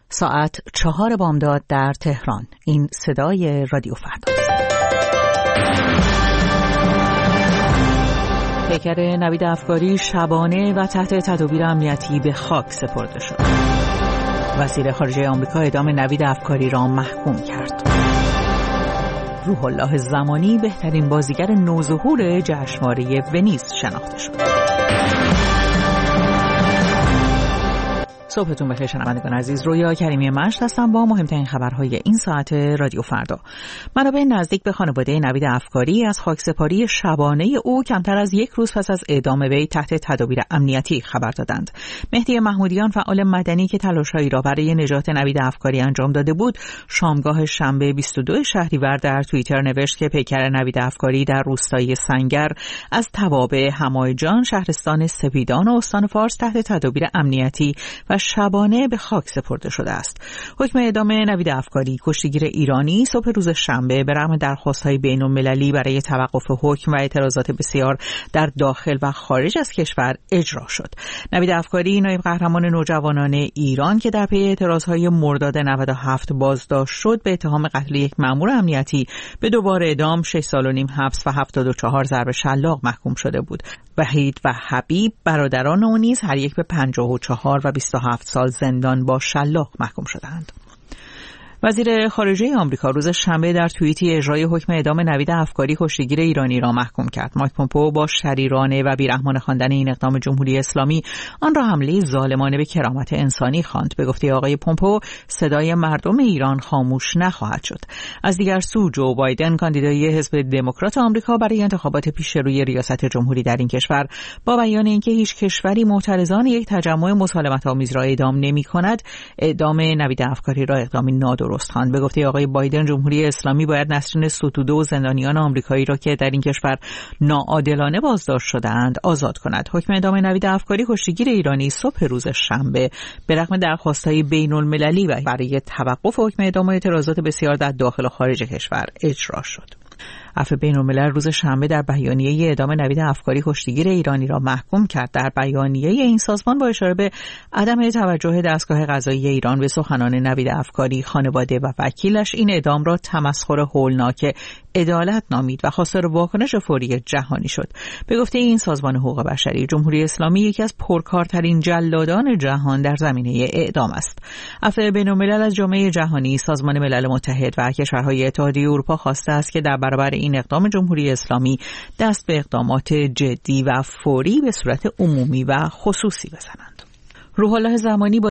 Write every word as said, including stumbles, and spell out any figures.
ساعت چهار بامداد در تهران. این صدای رادیو فردا. پیکر نوید افکاری شبانه و تحت تدابیر امنیتی به خاک سپرده شد. وزیر خارجه آمریکا اعدام نوید افکاری را محکوم کرد. روح الله زمانی بهترین بازیگر نوظهور جشنواره ونیز شناخته شد. صبحتون بخیر شنوندگان عزیز، رویا کریمی مشت هستم با مهمترین خبرهای این ساعت رادیو فردا. منابع نزدیک به خانواده نوید افکاری از خاکسپاری شبانه او کمتر از یک روز پس از اعدام وی تحت تدابیر امنیتی خبر دادند. مهدی محمودیان، فعال مدنی که تلاش‌هایی را برای نجات نوید افکاری انجام داده بود، شامگاه شنبه بیست و دو شهریور در توییتر نوشت که پیکر نوید افکاری در روستای سنگر از توابع همایجان، شهرستان سپیدان و استان فارس تحت تدابیر امنیتی و شبانه به خاک سپرده شده است. حکم اعدام نوید افکاری، کشتیگیر ایرانی، صبح روز شنبه به رغم درخواست‌های بین‌المللی برای توقف حکم و اعتراضات بسیار در داخل و خارج از کشور اجرا شد. نوید افکاری، نایب قهرمان نوجوانان ایران که در پی اعتراضهای مرداد نود و هفت بازداشت شد، به اتهام قتل یک مأمور امنیتی به دوبار اعدام، شش سال و نیم حبس و هفتاد و چهار ضرب شلاق محکوم شده بود. وحید و حبیب، برادران او نیز هر یک به پنجاه و چهار و بیست و هفت سال زندان با شلاق محکوم شدند. وزیر خارجه آمریکا روز شنبه در توییتی اجرای حکم اعدام نوید افکاری، کشتیگیر ایرانی را محکوم کرد. مایک پومپئو با شریرانه و بیرحمانه خواندن این اقدام جمهوری اسلامی آن را حمله ظالمانه به کرامت انسانی خواند. به گفته آقای پومپئو، صدای مردم ایران خاموش نخواهد شد. از دیگر سو، جو بایدن، کاندیدای حزب دموکرات آمریکا برای انتخابات پیش روی ریاست جمهوری در این کشور، با بیان اینکه هیچ کشوری معترضان یک تجمع مسالمت‌آمیز را اعدام نمی‌کند، اعدام نوید افکاری را اقدامی نادرست درست خواند. به گفته آقای بایدن، جمهوری اسلامی باید نسرین ستوده و زندانیان آمریکایی را که در این کشور ناعادلانه بازداشت شده‌اند آزاد کند. حکم اعدام نوید افکاری، کشتیگیر ایرانی، صبح روز شنبه به رغم درخواست‌های بین‌المللی و برای توقف حکم اعدام و اعتراضات بسیار در داخل و خارج کشور اجرا شد. عفو بین‌الملل روز شنبه در بیانیه اعدام نوید افکاری، کشتیگیر ایرانی را محکوم کرد. در بیانیه این سازمان با اشاره به عدم توجه دستگاه قضایی ایران به سخنان نوید افکاری، خانواده و وکیلش، این اعدام را تمسخر هولناک عدالت نامید و خواستار واکنش فوری جهانی شد. به گفته این سازمان حقوق بشری، جمهوری اسلامی یکی از پرکارترین جلادان جهان در زمینه اعدام است. عفو بین‌الملل از جامعه جهانی، سازمان ملل متحد و کشورهای اتحادیه اروپا خواسته است که در برابر این اقدام جمهوری اسلامی دست به اقدامات جدی و فوری به صورت عمومی و خصوصی بزنند. روح الله زمانی